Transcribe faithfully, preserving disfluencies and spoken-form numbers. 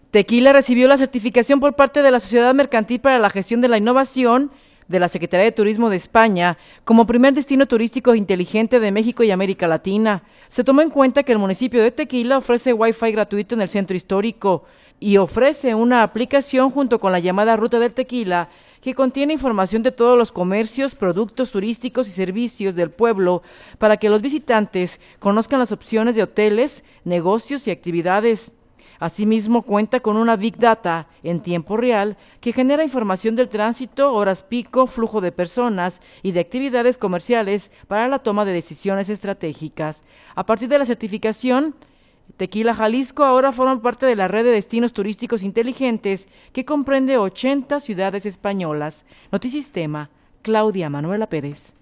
Tequila recibió la certificación por parte de la Sociedad Mercantil para la Gestión de la Innovación de la Secretaría de Turismo de España como primer destino turístico inteligente de México y América Latina. Se tomó en cuenta que el municipio de Tequila ofrece Wi-Fi gratuito en el centro histórico y ofrece una aplicación junto con la llamada Ruta del Tequila que contiene información de todos los comercios, productos turísticos y servicios del pueblo para que los visitantes conozcan las opciones de hoteles, negocios y actividades. Asimismo, cuenta con una Big Data en tiempo real que genera información del tránsito, horas pico, flujo de personas y de actividades comerciales para la toma de decisiones estratégicas. A partir de la certificación, Tequila Jalisco ahora forma parte de la red de destinos turísticos inteligentes que comprende ochenta ciudades españolas. Notisistema, Claudia Manuela Pérez.